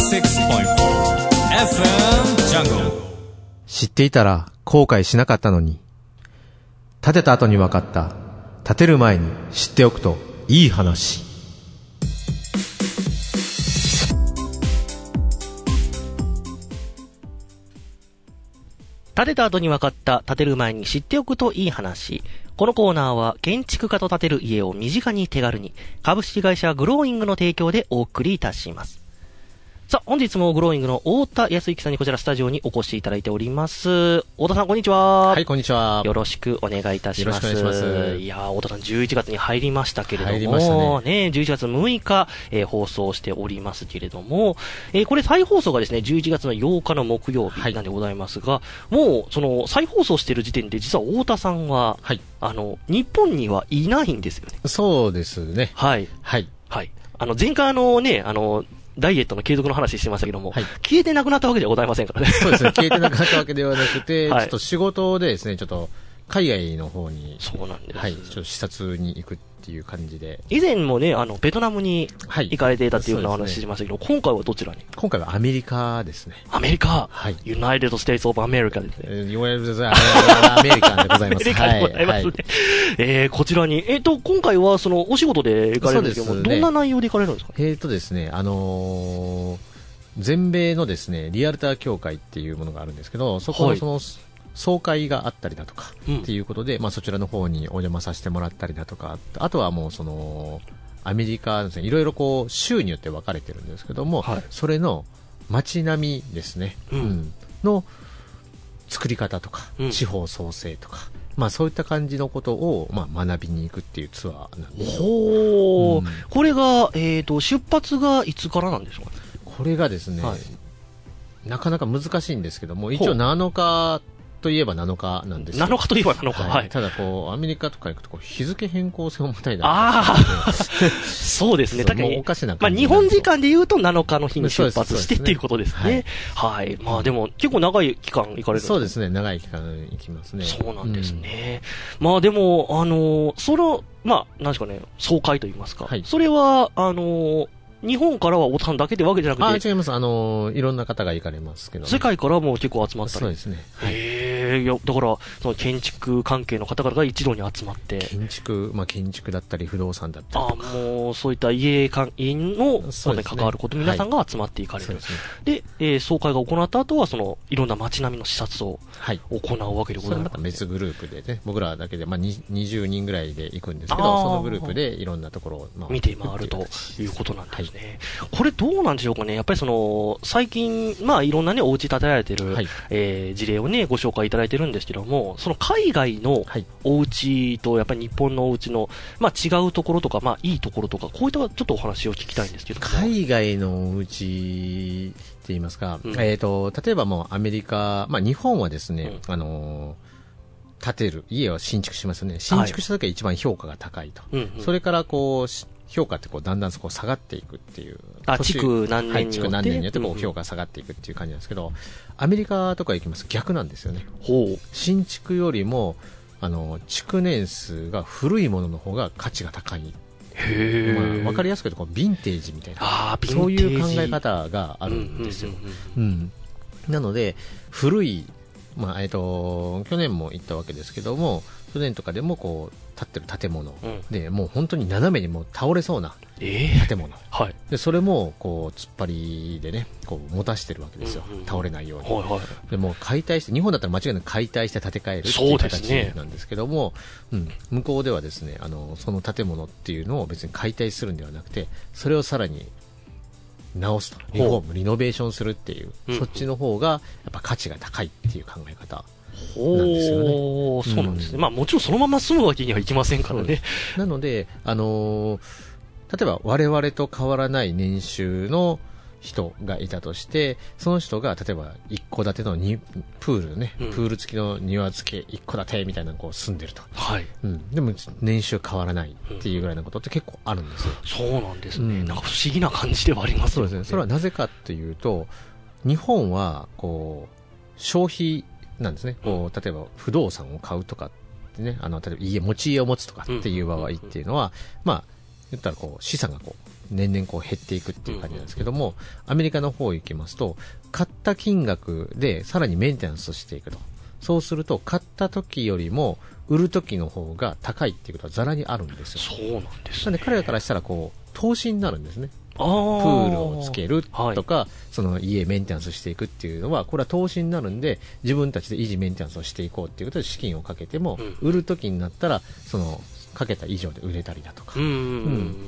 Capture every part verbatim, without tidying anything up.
シックスポイントフォー エフエム ジャングル。 知っていたら後悔しなかったのに。建てた後に分かった。建てる前に知っておくといい話。 建てた後に分かった、建てる前に知っておくといい話。このコーナーは建築家と建てる家を身近に手軽に、株式会社グローイングの提供でお送りいたします。さあ、本日もグローイングの太田康之さんにこちらスタジオにお越しいただいております。太田さん、こんにちは。 はい、こんにちは。 よろしくお願いいたします。 よろしくお願いします。 いやー、太田さん、じゅういちがつに入りましたけれども、 入りましたね。 ね、じゅういちがつむいか、えー、放送しておりますけれども、えー、これ再放送がですね、じゅういちがつのようかの木曜日なんでございますが、はい、もう、その、再放送している時点で、実は太田さんは、はい、あの、日本にはいないんですよね。 そうですね。 はい。 はい。 はい。あの、前回あのね、あの、ダイエットの継続の話してましたけども、はい、消えてなくなったわけではございませんからね。 そうですね。消えてなくなったわけではなくて、はい、ちょっと仕事でですね、ちょっと海外の方に、 そうなんです。 はい。ちょっと視察に行くっていう感じで。 以前もね、あの、ベトナムに行かれていたっていうような話しましたけど、はいね、今回はどちらに？ 今回はアメリカですね。 アメリカ？ はい。 ユナイテッドステイツオブアメリカですね。 えー、言われるアメリカでございます。 アメリカでございますね。はいはい、えー、こちらに、えっ、ー、と、今回はその、お仕事で行かれるんですけども、ね、どんな内容で行かれるんですか？ えーとですね、あのー、全米のですね、リアルター協会っていうものがあるんですけど、そこのその、はい、総会があったりだとかっていうことで、うん、まあそちらの方にお邪魔させてもらったりだとか、あとはもうそのアメリカですね、いろいろこう州によって分かれてるんですけども、はい、それの街並みですね、うんうん、の作り方とか、うん、地方創生とか、まあそういった感じのことをまあ学びに行くっていうツアーなんです。 ほー、うん、これがえっ、ー、と出発がいつからなんでしょうかね。 これがですね、はい、なかなか難しいんですけども、一応なのかといえばなのかなんですよ。 なのかといえばなのか、はいはい、 ただこうアメリカとか行くとこう日付変更線をまたいだああそうですね。確かにおかしな感じ、まあ、日本時間で言うとなのかの日に出発してっていうことですね。はい、はい、まあでも結構長い期間行かれるんですか？ そうですね、長い期間行きますね。 そうなんですね、うん、まあでもあのそのまあなんですかね、総会といいますか、はい、それはあの日本からは太田さんだけでわけじゃなくて、 あ、違います。あのー、いろんな方が行かれますけど、ね、 世界からも結構集まったり。 そうですね。 はい、へえ、いや、だから、その建築関係の方々が一堂に集まって。 建築、まあ、建築だったり、不動産だったりとか。 あ、もう、そういった家関係の、そうに関わること、皆さんが集まっていかれる。はい、で、ね、で、えー、総会が行った後は、その、いろんな街並みの視察を行うわけでございます。それまた別グループでね、僕らだけで、まあ、にじゅうにんぐらいで行くんですけど、そのグループでいろんなところを、まあ、 見て回るということなんですね。はい、これどうなんでしょうかね。やっぱりその、最近、まあいろんなね、お家建てられてる、はい、えー、事例をね、ご紹介いただいてるんですけども、その海外のお家とやっぱり日本のお家の、まあ違うところとか、まあいいところとか、こういったちょっとお話を聞きたいんですけども。 海外のお家って言いますか、うん、えっと、例えばもうアメリカ、まあ日本はですね、うん、あのー、建てる、家は新築しますよね。新築した時は一番評価が高いと。はい、それからこう、評価ってこうだんだんそこ下がっていくっていう。 あ、築何年によって。 はい、築何年によってこう評価が下がっていくっていう感じなんですけど、うん、アメリカとか行きますと逆なんですよね。 ほう。 新築よりも、あの、築年数が古いものの方が価値が高い。 へー。 まあ、わかりやすく言うとこう、ヴィンテージみたいな。 あ、 そういう考え方があるんですよ。うん。なので、古い、まあ、えっと、去年も行ったわけですけども、去年とかでもこう、建ってる建物、うん、でもう本当に斜めにもう倒れそうな建物、 えーはい、 でそれもこう突っ張りでねこう持たしてるわけですよ、うんうん、倒れないように、はいはい、でもう解体して日本だったら間違いなく解体して建て替えるっていう形なんですけども、う、ね、うん、向こうではですねあのその建物っていうのを別に解体するんではなくてそれをさらに直すとリフォームリノベーションするっていう、うん、そっちの方がやっぱ価値が高いっていう考え方なんですよね。 おー、そうなんですね、うん、まあもちろんそのまま住むわけにはいきませんからね。 なので、あのー、例えば我々と変わらない年収の人がいたとしてその人が例えば一戸建てのにプールね、うん、プール付きの庭付き一戸建てみたいなのこう住んでると、 はい、 うん、でも年収変わらないっていうぐらいのことって結構あるんですよ、 うん、そうなんですね、うん、なんか不思議な感じではありますね。 そうですね。それはなぜかというと日本はこう消費なんですね。こう例えば不動産を買うとかってね、あの例えば家持ち家を持つとかっていう場合っていうのは、まあ言ったらこう資産がこう年々こう減っていくっていう感じなんですけども、アメリカの方行きますと買った金額でさらにメンテナンスしていくと。そうすると買った時よりも売る時の方が高いっていうことはざらにあるんですよ。 そうなんですね。 なので彼らからしたらこう投資になるんですね。 あプールをつけるとか、 はい、 その家メンテナンスしていくっていうのはこれは投資になるんで、自分たちで維持メンテナンスをしていこうっていうことで資金をかけても、うん、売る時になったらそのかけた以上で売れたりだとか、うんうん、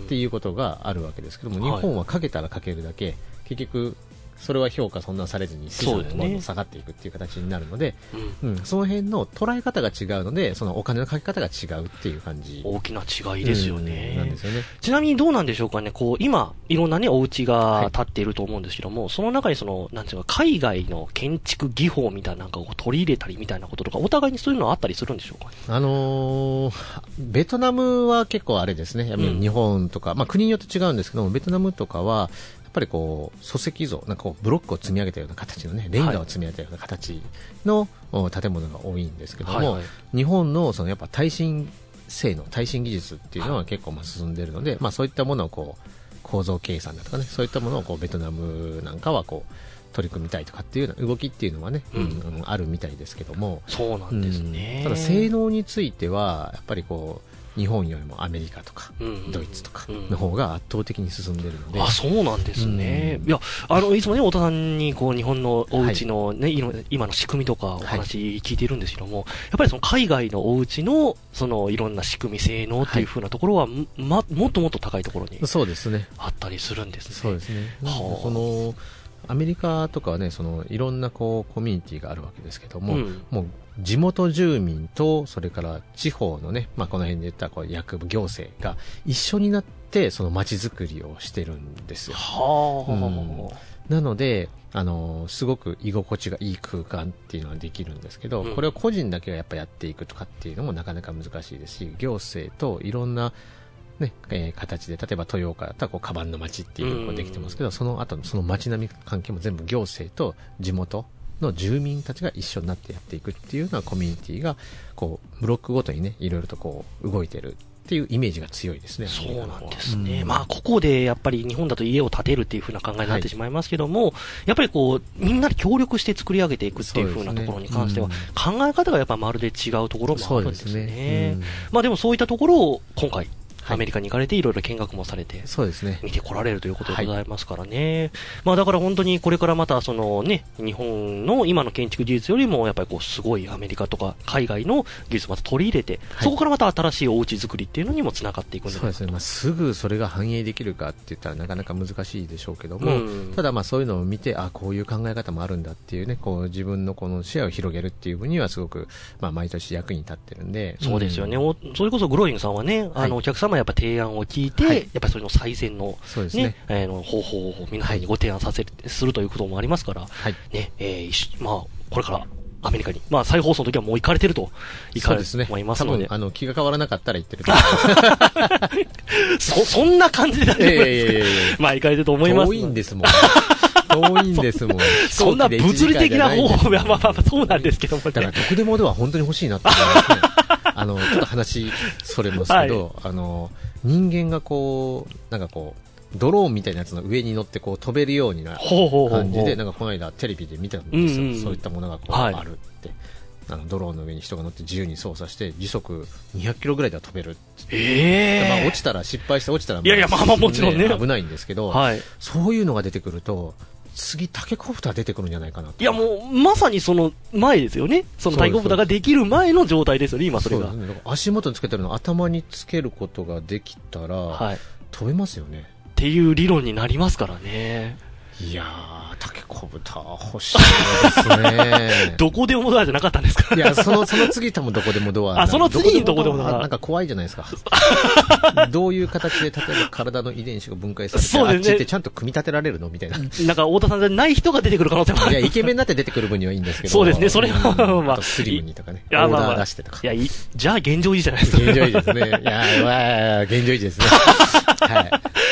っていうことがあるわけですけども、日本はかけたらかけるだけ結局それは評価そんなされずに資産が下がっていくっていう形になるので、うんうん、その辺の捉え方が違うので、そのお金のかけ方が違うっていう感じ。 大きな違いですよね。 うん、なんですよね。 ちなみにどうなんでしょうかね、こう今いろんなねお家が建っていると思うんですけども、はい、その中にそのなんていうか海外の建築技法みたいななんかを取り入れたりみたいなこととか、お互いにそういうのはあったりするんでしょうかね。 あのー、ベトナムは結構あれですね。うん、日本とか、まあ国によって違うんですけども、ベトナムとかはやっぱりこう礎石像なんかこうブロックを積み上げたような形のね、レンガを積み上げたような形の建物が多いんですけども、はいはい、日本のそのやっぱ耐震性能、耐震技術っていうのは結構まあ進んでいるので、まあそういったものをこう構造計算だとかね、そういったものをこうベトナムなんかはこう取り組みたいとかっていうような動きっていうのはね、うんうん、あるみたいですけども、 そうなんですね。 うん、ただ性能についてはやっぱりこう日本よりもアメリカとか、うんうん、ドイツとかの方が圧倒的に進んでいるので、 あ、そうなんですね。うん、いや、あのいつもね太田さんにこう日本のお家のね、はい、今の仕組みとかお話聞いているんですけども、はい、やっぱりその海外のお家のそのいろんな仕組み性能っていう風なところは、はい、まもっともっと高いところにそうですねあったりするんですね。 そうですね。はあ、そのアメリカとかはね、そのいろんなこうコミュニティがあるわけですけども、うん、もう地元住民とそれから地方のね、まあ、この辺で言ったこう役部行政が一緒になってその街づくりをしてるんですよ。はあ、うん、なのであのすごく居心地がいい空間っていうのはできるんですけど、うん、これを個人だけがやっぱやっていくとかっていうのもなかなか難しいですし、行政といろんなねえー、形で、例えば豊岡だったらこうカバンの街っていうのができてますけど、その後のその街並み関係も全部行政と地元の住民たちが一緒になってやっていくっていうようなコミュニティがこうブロックごとにねいろいろとこう動いてるっていうイメージが強いですね。 そうなんですね。うん、まあここでやっぱり日本だと家を建てるっていう風な考えになってしまいますけども、はい、やっぱりこうみんなで協力して作り上げていくっていう風なところに関しては、ね、うん、考え方がやっぱまるで違うところもあるんですね。そうですね。うん、まあでもそういったところを今回アメリカに行かれていろいろ見学もされて、そうですね。見てこられるということでございますからね。はい、まあだから本当にこれからまたそのね、日本の今の建築技術よりもやっぱりこうすごいアメリカとか海外の技術をまた取り入れて、はい、そこからまた新しいお家作りっていうのにもつながっていくんですね。そうですね。まあすぐそれが反映できるかって言ったらなかなか難しいでしょうけども、うん、ただまあそういうのを見て、あ、こういう考え方もあるんだっていうね、こう自分のこの視野を広げるっていう分にはすごくまあ毎年役に立ってるんで。そうですよね。うん、それこそグローイングさんはね、あのお客様やっぱ提案を聞いて、はい、やっぱりそれの最善の、ねねえー、の方法を皆さんにご提案させる、はい、するということもありますから、はい、ねえー、まあこれからアメリカに、まあ再放送の時はもう行かれてると、行かれて思いますので、多分あの気が変わらなかったら行ってるとそそんな感じで大丈夫ですか。まあ行かれてると思います。遠いんですもん。遠いんですもん。そんな物理的な方法はまあまあそうなんですけども、ね、だからどこでもドア本当に欲しいなって思いますね。あのちょっと話それますけど、はい、あの人間がこうなんかこうドローンみたいなやつの上に乗ってこう飛べるようにな感じで、なんかこの間テレビで見たんですよ。うんうん、そういったものがこう、はい、あるって。あのドローンの上に人が乗って自由に操作して時速にひゃくキロぐらいでは飛べるって。えー、まあ落ちたら失敗して落ちたら、まあ、いやいやまあまあもちろんね危ないんですけど、はい、そういうのが出てくると。次タケコプター出てくるんじゃないかなと。いやもうまさにその前ですよね。そのタケコプターができる前の状態ですよね、今それが。そうですね、足元につけてるの頭につけることができたら、はい、飛べますよねっていう理論になりますからね。いやー、タケコプター欲しいですね。どこでもドアじゃなかったんですか。いや、その、その次多分どこでもドア。あ、その次にどこでもドア。なんか怖いじゃないですか。どういう形で、例えば体の遺伝子が分解されて、そうですね、あっちってちゃんと組み立てられるのみたいな。なんか、太田さんじゃない人が出てくる可能性もある。いや、イケメンになって出てくる分にはいいんですけど。そうですね、それは、まあ。スリムにとかね。オーダー出してとか。いや、いじゃあ現状維持じゃないですか。現状維持ですね。いや、まあ、現状維持ですね。はい。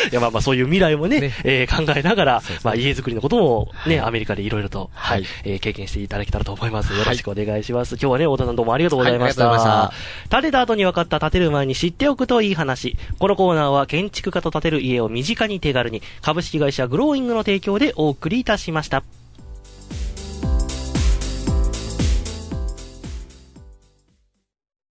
いやまあまあそういう未来もね、 ねえー、考えながら、 そうそうまあ家づくりのこともね、 はい、 アメリカでいろいろと、はい、 はい、 えー、経験していただけたらと思います。よろしくお願いします。はい、今日はね、太田さんどうもありがとうございました。 はい、ありがとうございました。 建てた後に分かった建てる前に知っておくといい話。このコーナーは建築家と建てる家を身近に手軽に、株式会社グローイングの提供でお送りいたしました。